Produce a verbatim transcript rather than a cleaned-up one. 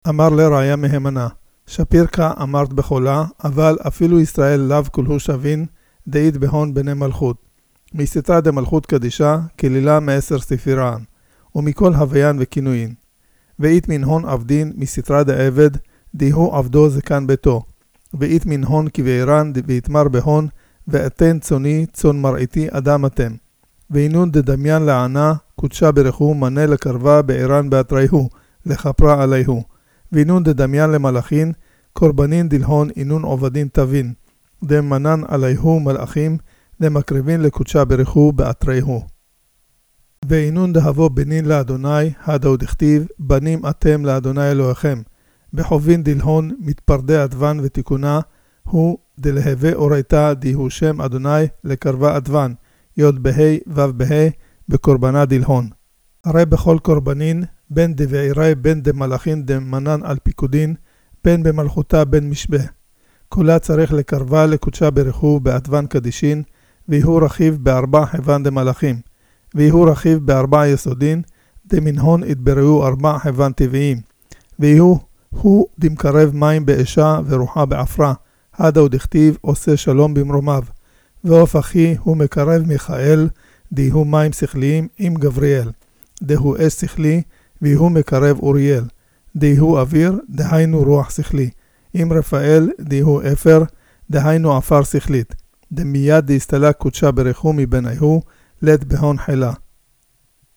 אמר לרעיה מהימנה, שפירקה אמרת בחולה, אבל אפילו ישראל לאו כולהו שווין, דאית בהון בני מלכות. מסתרה דמלכות קדישה, כלילה מעשר ספירן, ומכל הוויין וכינוין. ואית מן הון עבדין מסתרה דעבד, דיהו עבדו זקן ביתו. ואית מן הון כבעירן ויתמר בהון, ואתן צוני צון מראיתי אדם אתם. ואינון דדמיין לענה, קודשה ברכו מנה לקרבה בעירן באתריהו, לכפרה עליהו. ואינון דדמיין למלאכין, קורבנין דלהון אינון עובדין תבין. דמנן עליהו מלאכים, דמקריבין לקודשה ברכו באתריהו. ואינון דהבו בנין לאדוני, הדאו דכתיב, בנים אתם לאדוני אלוהיכם. בחובין דלהון מתפרדי אדוון ותיקונה, הוא דלהווה אורייתה דיהו שם אדוני לקרבה אדוון, יוד בהי וו בהי, בקורבנה דלהון. הרי בכל קורבנין, בין דבעירי בין דמלאכין דמנן על פיקודין, בין במלכותה בין משבה. כולה צריך לקרבה לקודשה ברכו באדוון קדישין, ויהו רכיב בארבע חוון דמלאכים. ויהו רכיב בארבע יסודין, דמנהון התבראו ארבע חוון טבעיים. ויהו הוא דמקרב מים באשה ורוחה בעפרה, הדאו דכתיב עושה שלום במרומיו. ואוף אחי הוא מקרב מיכאל, דיהו מים שכליים עם גבריאל. דהו אש שכלי, ויהו מקרב אוריאל. דיהו אוויר, דהיינו רוח שכלי. עם רפאל, דיהו אפר, דהיינו עפר שכלית. דמיד דהסתלה קודשה ברכו מבניהו, לת בהון חילה.